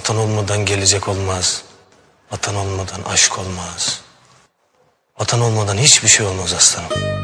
Vatan olmadan gelecek olmaz. Vatan olmadan aşk olmaz. Vatan olmadan hiçbir şey olmaz aslanım.